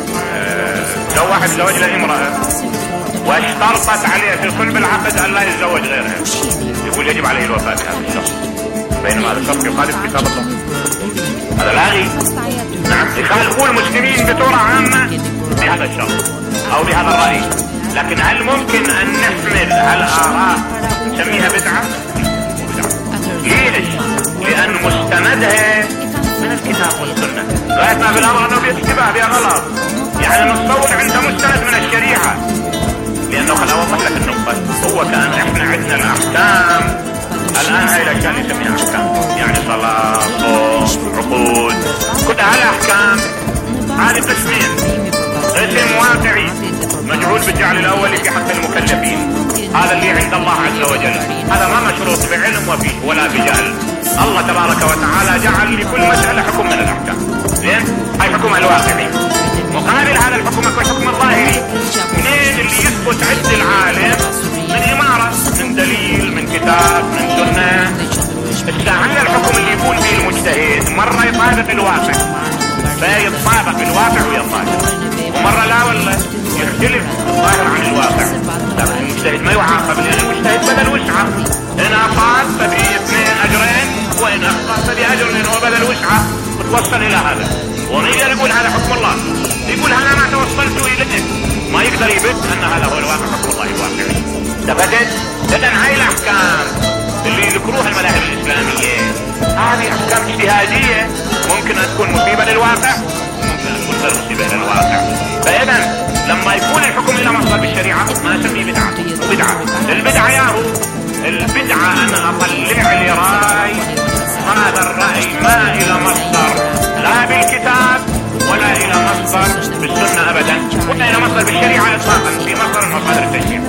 لو آه واحد زوج لامراه واشترطت عليه في صلب العقد ان لا يتزوج غيرها، يقول يجب عليه الوفاة بهذا الشرط، بينما هذا الشرط يخالف كتاب الله، هذا لاغي. نعم يخالفون المسلمين بصورة عامة بهذا الشرط او بهذا الرأي. لكن هل ممكن ان نحمل هالآراء نسميها بدعة؟ ليش؟ لان مستندها من الكتاب والسنة، غايتنا في الامر انه بيتشبه بها غلط. يعني نتصور عنده مستند من الشريعة، لانه خل اوضح لك النقطة، هو كان احنا عندنا الاحكام الان هاي الاشياء اللي نسميها احكام، يعني صلاة، صوم، عقود، كل هالاحكام هذه قسمين، قسم واقعي مجعول بالجعل الاولي في حق المكلفين، هذا اللي عند الله عز وجل، هذا ما مشروط بعلم وفيه ولا بجهل. الله تبارك وتعالى جعل لكل مسألة حكم من الاحكام، زين هاي حكمها الواقعي. مقابل هذا الحكم اكو الحكم الظاهري، منين اللي يثبت عند العالم من امارة، من دليل، من كتاب، من سنة. استعمل الحكم اللي يكون فيه المجتهد مرة يطابق الواقع، فيطابق الواقع ويطابق، ومرة لا والله يختلف الظاهر عن الواقع. لكن المجتهد ما يعاقب، لان المجتهد بدل وسعة، ان اصاب ففي اثنين اجرين، وان اخطأ ففي اجر لانه بدل وسعة وتوصل الى هذا. ونيجي نقول هذا حكم الله، يقول انا ما توصلت اليه، ما يقدر يبت ان هذا هو الواقع حكم الله الواقعي. تبدت اذا هاي الاحكام اللي يذكروها المذاهب الاسلاميه هذه احكام اجتهاديه، ممكن ان تكون مصيبه للواقع، ممكن ان تكون غير مصيبه للواقع. فاذا لما يكون الحكم الى مصدر بالشريعه ما نسميه بدعه. بدعه البدعه ياهو البدعه انا اطلع لي راي، هذا الراي ما الى مصدر لا بالكتاب ولا الى مصدر بالسنه ابدا، ولا الى مصدر بالشريعه اطلاقا في مصدر من مصادر التشريع.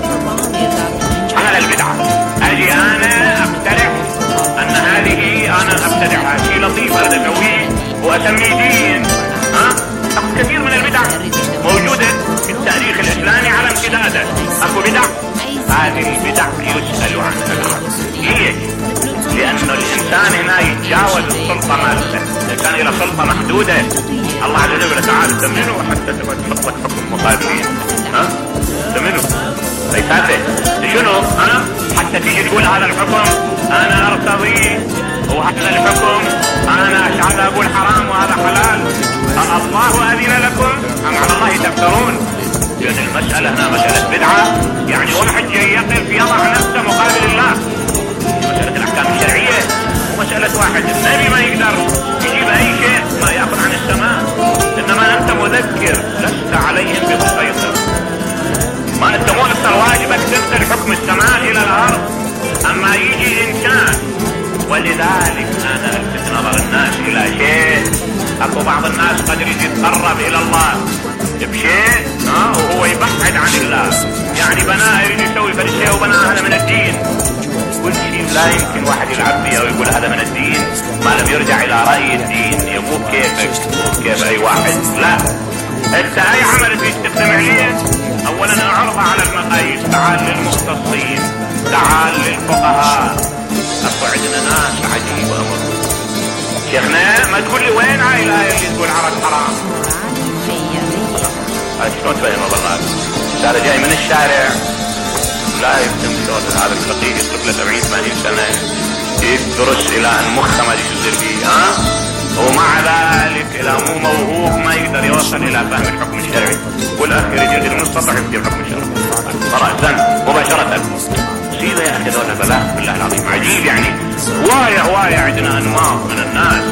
هذا البدعه اجي انا اقترح ان هذه انا ابتدعها شيء لطيف هذا اسويه واسميه دين. ها كثير من البدع موجوده في التاريخ الاسلامي على امتداده. اكو بدع هذه البدع يسال عنها العبد. ليش؟ لأنه الإنسان هنا يتجاوز السلطة مالته، الإنسان إلى سلطة محدودة. الله عز وجل تعالى تمنه حتى تبقى تحط لك حكم مقابلين. ها؟ تمنه ليس هذا شنو؟ ها؟ حتى تيجي تقول هذا الحكم أنا أرتضيه، وهذا الحكم أنا أشعر أقول حرام وهذا حلال. الله أذن لكم أم على الله تفترون؟ لأن المسألة هنا مسألة بدعة، يعني اكو بعض الناس قد يريد يتقرب الى الله بشيء ها وهو يبعد عن الله، يعني بناء يريد يسوي فرد شيء وبناء هذا من الدين. كل شيء لا يمكن واحد يلعب فيه ويقول هذا من الدين ما لم يرجع الى رأي الدين. يمو كيفك كيف اي واحد، لا انت اي عمل تستخدم عليه اولا اعرضه على المقاييس، تعال للمختصين، تعال للفقهاء. اكو عندنا ناس عجيب امر شيخنا، ما تقول لي وين هاي الايه اللي تقول عرق حرام؟ هاي شلون تفهمها بالله؟ هذا جاي من الشارع لا يفهم شلون هذا الفقيه يترك له سبعين ثمانين سنه يدرس الى ان مخه ما يصير فيه ها، ومع ذلك اذا مو موهوب ما يقدر يوصل الى فهم الحكم الشرعي، والاخر يجي من السطح يفتي الحكم الشرعي راسا مباشره. مصيبه يا اخي دولة بلاء بالله العظيم عجيب. يعني هوايه هوايه عندنا انماط من الناس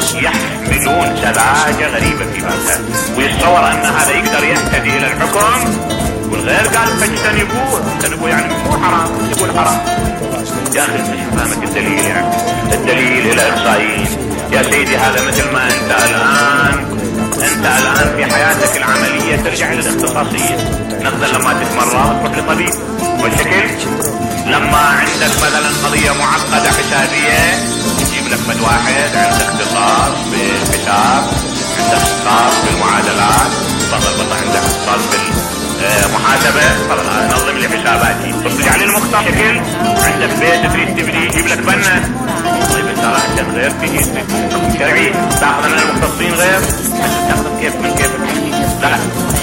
يحملون سذاجه غريبه في بابها، ويتصور ان هذا يقدر يهتدي الى الحكم والغير قال فاجتنبوه. اجتنبوه يعني مو حرام، يقول حرام. يا اخي انت فاهمك الدليل، يعني الدليل الى اقصائيين يا سيدي. هذا مثل ما انت الان انت الان في حياتك العمليه ترجع للاختصاصيه. نقدر لما تتمرض تروح لطبيب، والشكل لما عندك مثلا قضيه معقده حسابيه تجيب لك مد واحد عنده اختصاص بالحساب، عنده اختصاص بالمعادلات، تفضل والله عندك اختصاص بالمحاسبه، تفضل نظم لي حساباتي. ترجع للمختص شكل عندك بيت تريد تبني يجيب لك بنا، طيب انت عشان غير تجي شرعي تاخذ من المختصين غير تاخذ كيف من كيف لا.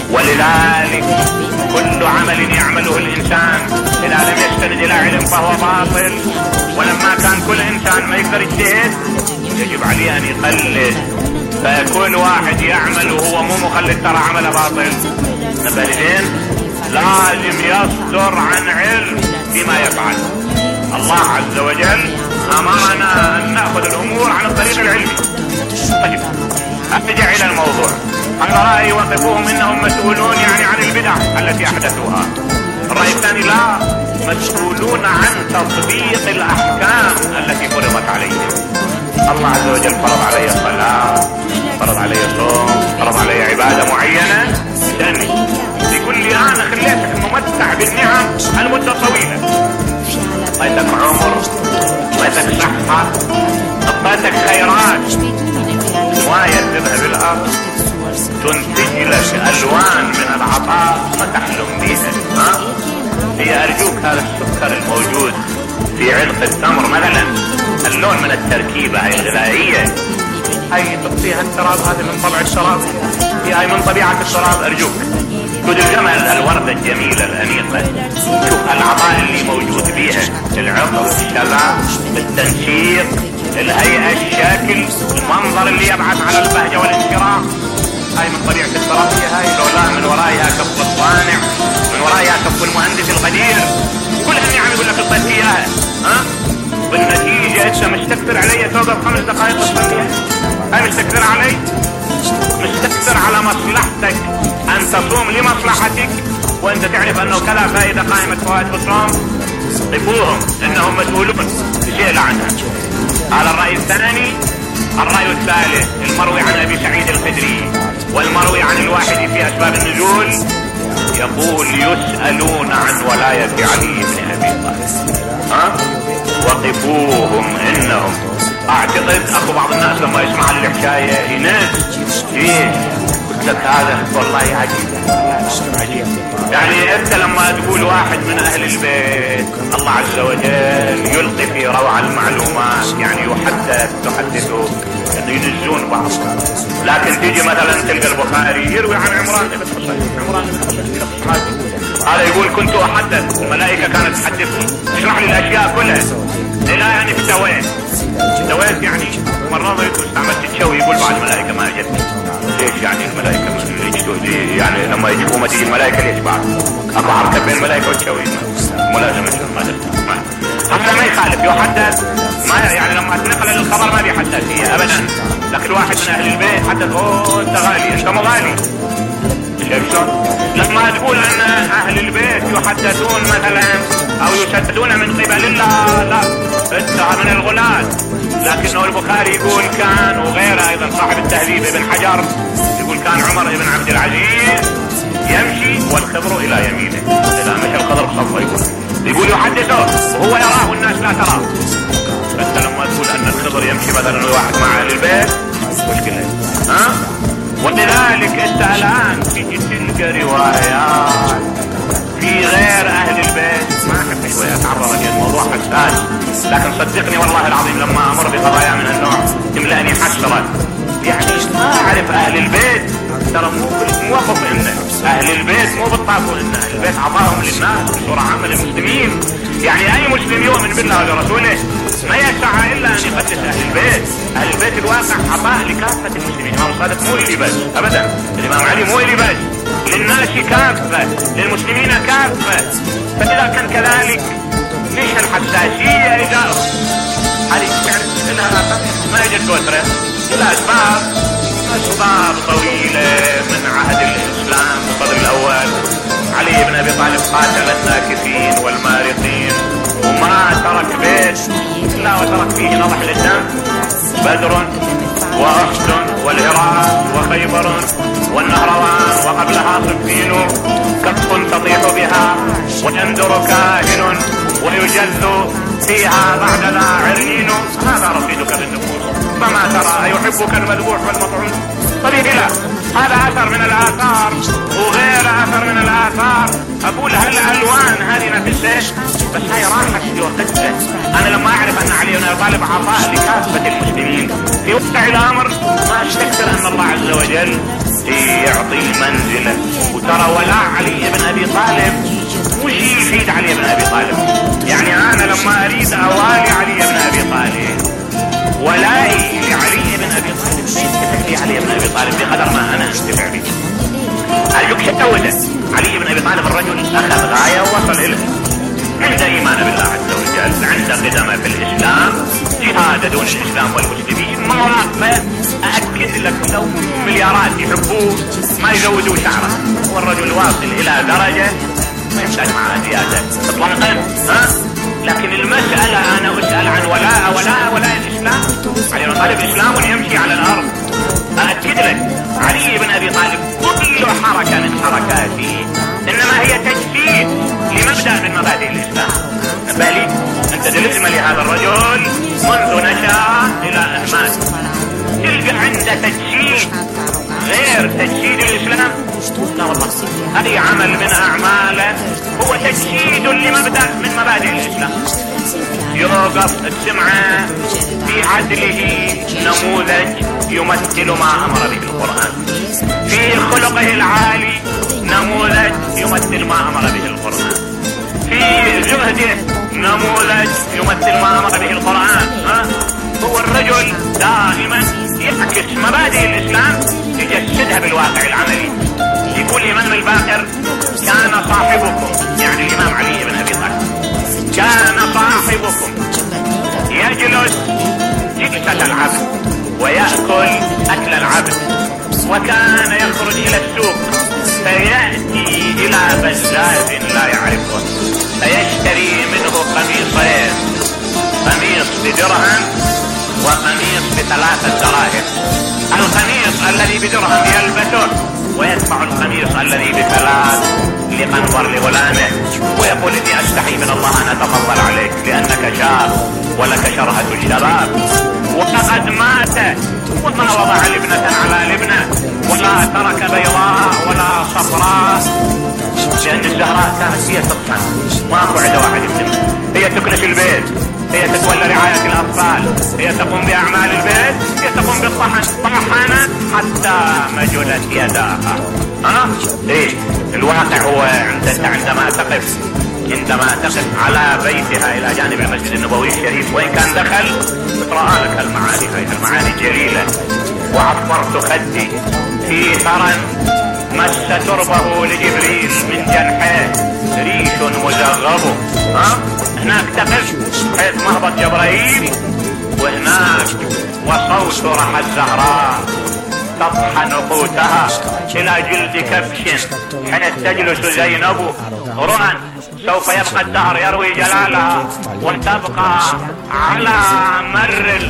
ولذلك كل عمل يعمله الانسان اذا لم يستند الى علم فهو باطل، ولما كان كل انسان ما يقدر يجتهد يجب عليه ان يقلد، فيكون واحد يعمل وهو مو مقلد ترى عمله باطل. نبالين لازم يصدر عن علم فيما يفعل. الله عز وجل امرنا ان ناخذ الامور عن الطريق العلمي. طيب ارجع الى الموضوع. على رأي وقفوهم انهم مسؤولون يعني عن البدع التي احدثوها. الرأي الثاني لا، مسؤولون عن تطبيق الاحكام التي فرضت عليهم. الله عز وجل فرض علي الصلاة، فرض علي الصوم، فرض علي عبادة معينة، ثاني يقول لي انا خليتك ممتع بالنعم المدة طويلة، اعطيتك عمر، اعطيتك صحة، اعطيتك خيرات، شوية تذهب الارض تنتج لك الوان من العطاء ما تحلم بها. ها هي ارجوك هذا السكر الموجود في علق التمر مثلا، اللون من التركيبة الغذائية هاي تعطيها التراب، هذا من طبع الشراب، هي من طبيعة الشراب. ارجوك خذ الجمل الوردة الجميلة الانيقة، شوف العطاء اللي موجود فيها، العطر، الشباب، التنسيق، الهيئة، الشكل، المنظر اللي يبعث على البهجة والانشراح، هاي من طبيعة التراثية. هاي لولا من ورائها كف الصانع، من ورائها كف المهندس القدير، كل النعم يقول لك اطلت اياها. ها بالنتيجة انت مش تكثر علي توقف خمس دقائق تصليها، هاي مش تكثر علي، مش تكثر على مصلحتك ان تصوم لمصلحتك وانت تعرف انه كلا فائدة قائمة فوائد الصوم. قفوهم انهم مسؤولون بشيء لا عنها. على الرأي الثاني. الرأي الثالث المروي عن ابي سعيد الخدري والمروي عن الواحد في اسباب النزول يقول يسألون عن ولاية علي بن ابي طالب. ها وقفوهم انهم، اعتقد اكو بعض الناس لما يسمع الحكاية ينس ايه قلت لك هذا والله عجيب عجيب. يعني انت لما تقول واحد من اهل البيت الله عز وجل يلقي في روع المعلومات، يعني يحدث تحدثه انه ينزون بعض، لكن تيجي مثلا تلقى البخاري يروي عن عمران بن حسين، عمران بن حسين هذا يقول كنت احدث الملائكة كانت تحدثني، اشرح لي الاشياء كلها. لا يعني افتويت افتويت يعني مرة استعملت تشوي، يقول بعد الملائكة ما اجتني. ليش يعني الملائكة يعني لما يجيبوا ما تيجي الملائكة ليش بعد؟ اكو حركة بين الملائكة والتشوي ملازمة ما هذا ما يخالف يحدث، ما يعني لما تنقل الخبر ما بيحدث ابدا. لكن واحد من اهل البيت حدث اوه انت غالي انت مو غالي. شايف شلون؟ لما تقول ان اهل البيت يحدثون مثلا او يشددون من قبل الله، لا انت من الغلاة، لكنه البخاري يقول كان، وغيره ايضا صاحب التهذيب ابن حجر يقول كان عمر بن عبد العزيز يمشي والخضر الى يمينه، اذا مشى الخضر بصفه يقول يقول يحدثه وهو يراه والناس لا تراه. فانت لما تقول ان الخضر يمشي مثلا واحد مع اهل البيت مشكله، ها؟ ولذلك انت الان تيجي تلقى روايات في غير اهل البيت. ما احب شويه اتعرض للموضوع حساس، لكن صدقني والله العظيم لما امر بقضايا من النوع تملأني حسرة. يعني ما اعرف اهل البيت ترى مو موقف انه اهل البيت مو بالطاقه ان اهل البيت عطاهم للناس بصوره عامه للمسلمين. يعني اي مسلم يؤمن بالله ورسوله ما يسعى الا ان يقدس اهل البيت. اهل البيت الواقع عطاء لكافه المسلمين. الامام صادق مو الي بس ابدا، الامام علي مو الي بس، للناس كافه، للمسلمين كافه. فاذا كان كذلك ليش الحساسيه اذا هذه تعرف انها ما يجد كثره؟ الاسباب اسباب طويله من عهد الاسلام الصدر الاول. علي بن ابي طالب قاتل الناكثين والمارقين وما ترك بيت الا وترك فيه نضح للدم. بدر واحد والعراق وخيبر والنهروان وقبلها صفين، كف تطيح بها ويندر كاهن ويجل فيها بعد ذا عرنين. هذا رصيدك بالنفوس فما ترى أيحبك المذبوح والمطعون. طيب لا، هذا أثر من الآثار وغير أثر من الآثار. أقول هالألوان هذه نفسه بس هاي راحت في وقتها. أنا لما أعرف أن علي بن أبي طالب عطاء لكافة المسلمين في وقت الأمر ما أستكثر أن الله عز وجل يعطي منزله. وترى ولاء علي بن أبي طالب وش يفيد علي بن أبي طالب؟ يعني أنا لما أريد أوالي علي بن أبي طالب ولائي لعلي بن أبي طالب ما ينتفع لي علي بن أبي طالب بقدر ما أنا أنتفع به. أرجوك شتوجه علي بن أبي طالب الرجل أخذ غاية ووصل إليه، عنده إيمان بالله عز وجل، عنده قدمة في الإسلام، جهاد دون الإسلام والمسلمين، مواقفه أأكد لك لو مليارات يحبوه ما يزودوا شعره. والرجل واصل إلى درجة ما يحتاج معها زيادة اطلاقا، ها؟ لكن المسألة أنا أسأل عن ولاء ولاء ولاء الإسلام. علي بن طالب إسلام يمشي على الأرض. أأكد لك علي بن أبي طالب كل حركة من حركاته إنما هي تجسيد لمبدأ من مبادئ الإسلام. بالي أنت تلزم لهذا الرجل منذ نشأ إلى أن مات تلقى عنده تجسيد غير تجسيد الإسلام. لا والله هذه عمل من أعماله هو تجسيد لمبدأ من مبادئ الإسلام. يوقف السمعة في عدله نموذج يمثل ما أمر به القرآن، في خلقه العالي نموذج يمثل ما أمر به القرآن، في زهده نموذج يمثل ما أمر به القرآن. ها؟ هو الرجل دائما يعكس مبادئ الإسلام يجسدها بالواقع العملي. يقول الإمام الباقر كان صاحبكم، يعني الإمام علي بن أبي طالب، كان صاحبكم يجلس جلسة العبد ويأكل أكل العبد، وكان يخرج إلى السوق فيأتي إلى بزاز لا يعرفه فيشتري منه قميصين، قميص بدرهم وقميص بثلاثة دراهم. القميص الذي بدرهم يلبسه ويدفع القميص الذي بثلاث لقنبر لغلامه ويقول إني أستحي من الله أن أتفضل عليك لأنك شاب ولك شرهة الشباب. وقد مات وما وضع لبنة على لبنة ولا ترك بيضاء ولا صفراء، لأن الزهراء كانت هي تطحن ماكو عند واحد يسمى، هي تكنس البيت، هي تتولى رعاية الأطفال، هي تقوم بأعمال البيت، هي تقوم بالطحن، طحنت حتى مجلت يداها. ها؟ إيه الواقع هو عند عندما تقف عندما تقف على بيتها إلى جانب المسجد النبوي الشريف، وإن كان دخل بترى لك المعاني، هاي المعاني جليلة. وعفرت خدي في ثرى مس تربه لجبريل من جنحه ريش مزغب. ها؟ هناك تقف حيث مهبط جبرائيل، وهناك وصوت رحى الزهراء تطحن قوتها إلى جلد كبش حيث تجلس زينب رؤى سوف يبقى الدهر يروي جلالها وتبقى على مر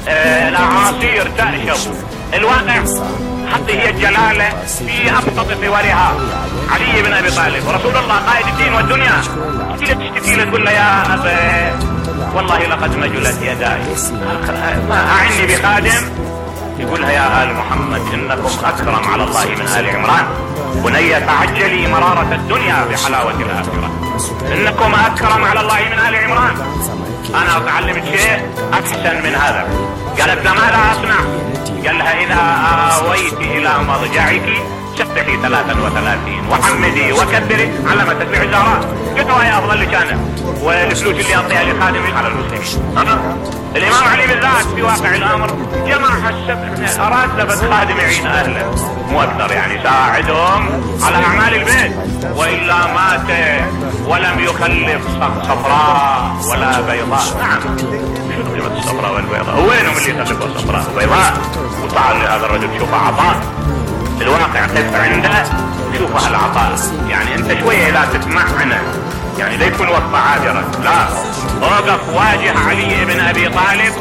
آه الاعاصير تأشف. الواقع حتى هي الجلالة في ابسط صورها. علي بن ابي طالب رسول الله قائد الدين والدنيا، تيجي تشتكي له تقول له يا ابا والله لقد مجلت يداي، اعني بخادم يقولها يا آل محمد إنكم أكرم على الله من آل عمران، بني تعجلي مرارة الدنيا بحلاوة الآخرة، إنكم أكرم على الله من آل عمران. أنا أتعلم شيء أحسن من هذا. قالت ماذا أصنع؟ قال لها إذا آويت إلى مضجعك سبحي ثلاثا وثلاثين وحمدي وكبري على ما تتبع الزهراء. قلت وهي أفضل لك أنا والفلوس اللي أعطيها لخادمي على المسلمين. أنا الإمام علي بالذات في واقع الأمر جمع السبع، أراد سبع خادم يعين أهله مو أكثر، يعني ساعدهم على أعمال البيت، وإلا مات ولم يخلف صفراء ولا بيضاء. نعم شنو قيمة الصفراء والبيضاء؟ وينهم اللي يخلفوا صفراء وبيضاء؟ وطعن لهذا الرجل شوف عطاء الواقع قف عنده، شوف هالعطاء. يعني أنت شوية لا تتمعنى، يعني لا يكون وقفة عابرة، لا وقف واجه علي بن أبي طالب،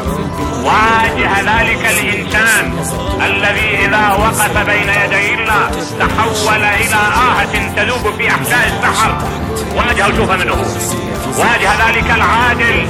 واجه ذلك الإنسان الذي إذا وقف بين يدي الله تحول إلى آهة تذوب في أحشاء السحر. واجه شوف منه، واجه ذلك العادل،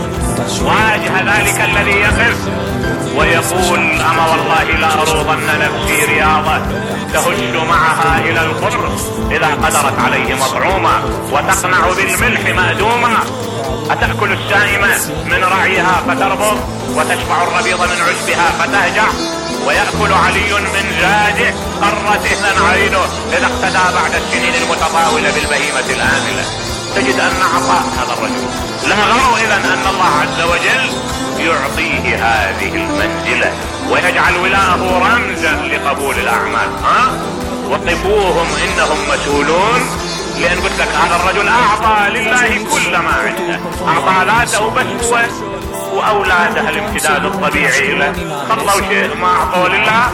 واجه ذلك الذي يقف ويقول أما والله لا أروضن نفسي رياضة تهش معها إلى القر إذا قدرت عليه مطعوما وتقنع بالملح مأدوما. أتأكل السائمة من رعيها فتربض وتشبع الربيض من عشبها فتهجع، ويأكل علي من زاده قرت إذن عينه إذا اقتدى بعد السنين المتطاولة بالبهيمة الآملة. تجد أن عطاء هذا الرجل لا غرو إذن أن الله عز وجل يعطيه هذه المنزلة ويجعل ولاءه رمزا لقبول الأعمال. ها وقفوهم إنهم مسؤولون، لأن قلت لك هذا الرجل أعطى لله كل ما عنده، أعطى ذاته بس هو وأولاده الامتداد الطبيعي له، خلوا شيء ما أعطوا لله.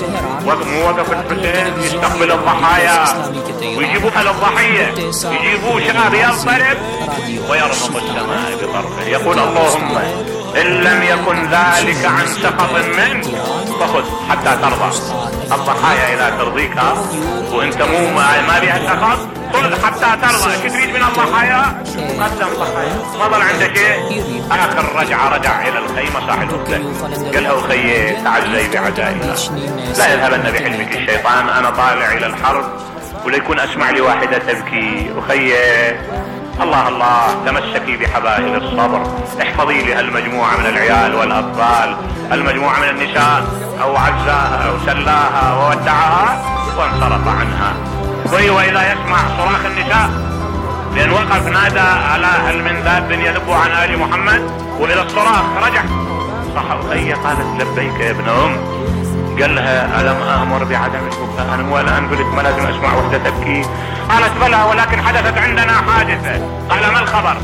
مو وقف الحسين يستقبل الضحايا ويجيبوها للضحية، يجيبوه شاب يضرب ويرمق السماء بطرفه يقول اللهم إن لم يكن ذلك عن سخط منك فخذ حتى ترضى. الضحايا إذا ترضيك وانت مو ما بها سخط خذ حتى ترضى. ايش تريد من الضحايا؟ قدم ضحايا، ما ظل عنده شيء. آخر رجع رجع إلى الخيمة صاحب الأخت قال له أخي تعزي بعزائنا لا يذهبن بحلمك الشيطان، أنا طالع إلى الحرب وليكون أسمع لي واحدة تبكي. أخي الله الله تمسكي بحبائل الصبر، احفظي لي هالمجموعة من العيال والأطفال، المجموعة من النساء أو عزاها أو سلاها وودعها وانصرف عنها. وإذا يسمع صراخ النساء لأن وقف نادى على هل من ذاب يذب عن آل محمد، وإلى الصراخ رجع. صح أخي قالت لبيك يا ابن أم. قال لها ألم أمر بعدم البكاء؟ أنا مو الآن قلت ما لازم أسمع وحدة تبكي؟ قالت بلى ولكن حدثت عندنا حادثة. قال ما الخبر؟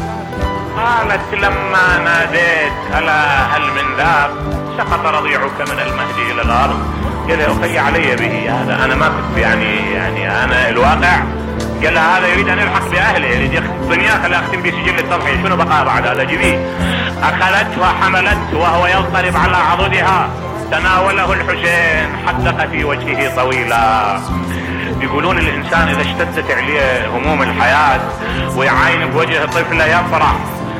قالت لما ناديت ألا هل من ذاب سقط رضيعك من المهدي إلى الأرض. قال يا أخي علي به هذا، أنا ما كنت يعني يعني أنا الواقع. قال لها هذا يريد أن يلحق بأهله، يريد ياخذ الدنيا، خلي أختم بسجل التضحية، شنو بقى بعد هذا؟ جيبيه. أخذته وحملته وهو يضطرب على عضدها، تناوله الحسين حدق في وجهه طويلا. يقولون الإنسان إذا اشتدت عليه هموم الحياة ويعاين بوجه طفله يفرح.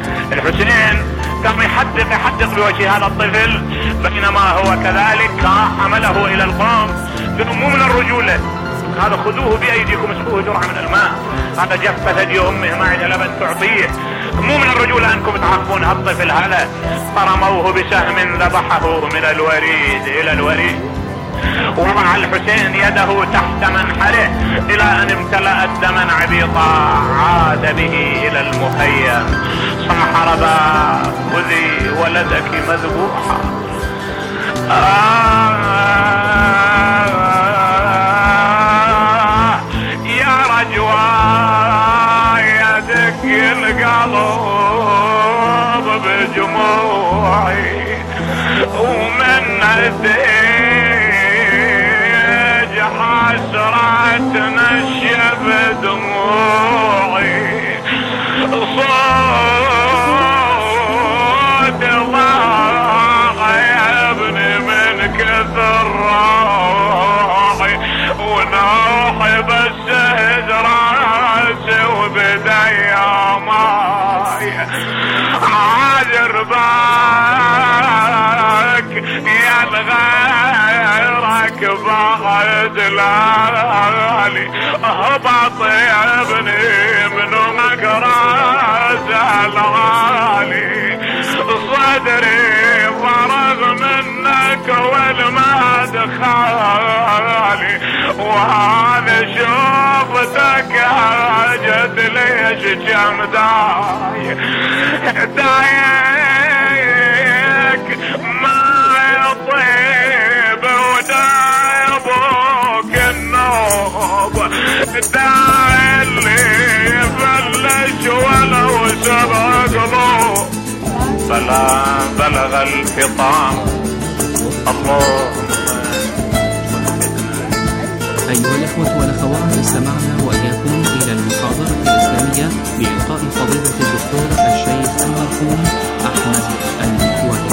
الحسين كان يحدق يحدق بوجه هذا الطفل، بينما هو كذلك حمله إلى القوم. مو من الرجولة هذا، خذوه بأيديكم اسقوه جرعة من الماء، هذا جف ثدي أمه ما عندها لبن تعطيه. مو من الرجولة أنكم تعاقبون هالطفل هذا. فرموه بسهم ذبحه من الوريد إلى الوريد، وضع الحسين يده تحت منحره إلى أن امتلأت دما عبيطا، عاد به إلى المخيم. صاح ربا خذي ولدك مذبوحا. آه يا رجوى يدك القلب بجموعي ومن الديج حسرة نشف دموعي. صوت ضاع بداية ماي عاجر باك يا الغيرك بعد العالي اهبط يا ابني من مقراز العالي صدري فرغ منك والماد خالي وهذا شوفتك هاجت ليش جم داي دايك ما يطيب وداي ابوك النوب داي اللي يفلش ولو سبق له فلا بلغ الفطام. اللهم أيها الإخوة والأخوات، استمعنا وإياكم إلى المحاضرة الإسلامية بإلقاء فضيلة الدكتور الشيخ المرحوم أحمد المكواكي.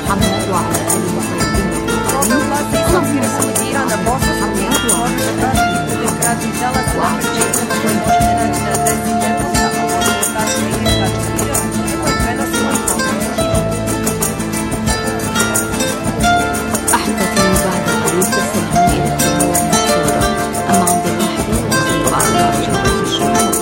محمد وعلى آل المطيبين اللهم صل على محمد أحدثني بعد قليل تستمعون إلى التنوع المختارة. أما عند الواحدة والدقيقة على جودة الشرق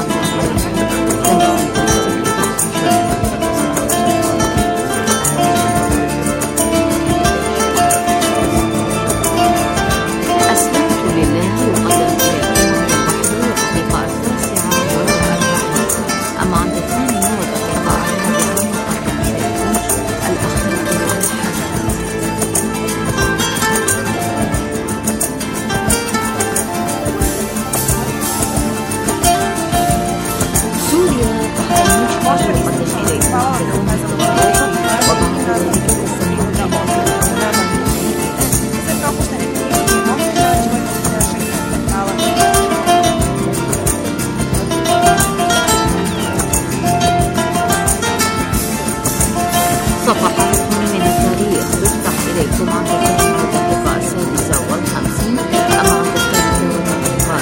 صفحات من التاريخ تفتح إليكم عند الدقيقة السادسة والخمسين. أما عند الثالثة والدقيقة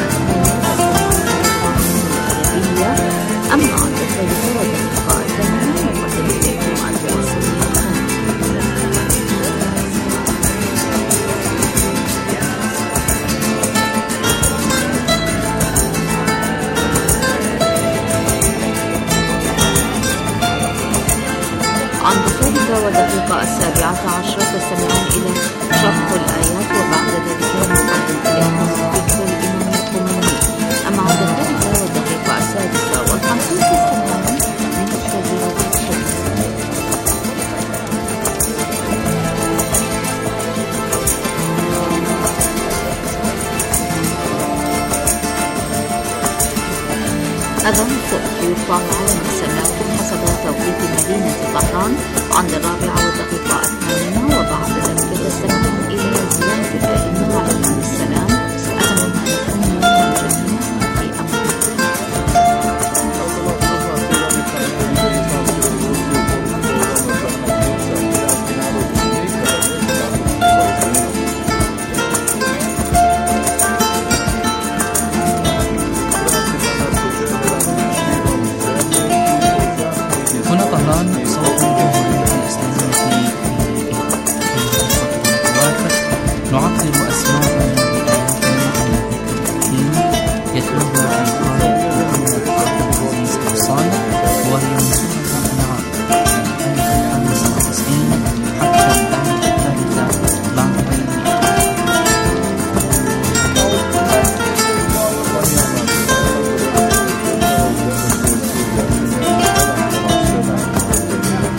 الثانية أما عند الثالثة والدقيقة الثانية نقدم إليكم الدراسة عند الثالثة والدقيقة السابعة عشرة تستمعون إلى شرح الآيات وبعد ذلك نقدم إليكم ذكر الإمام الخميني. أما عند الثالثة والدقيقة السادسة والخمسين تستمعون من الشجرة الحفظ. أذان الصبح يطلع على ما سمعتم حسب توقيت مدينة طهران عند الرابعة والدقيقة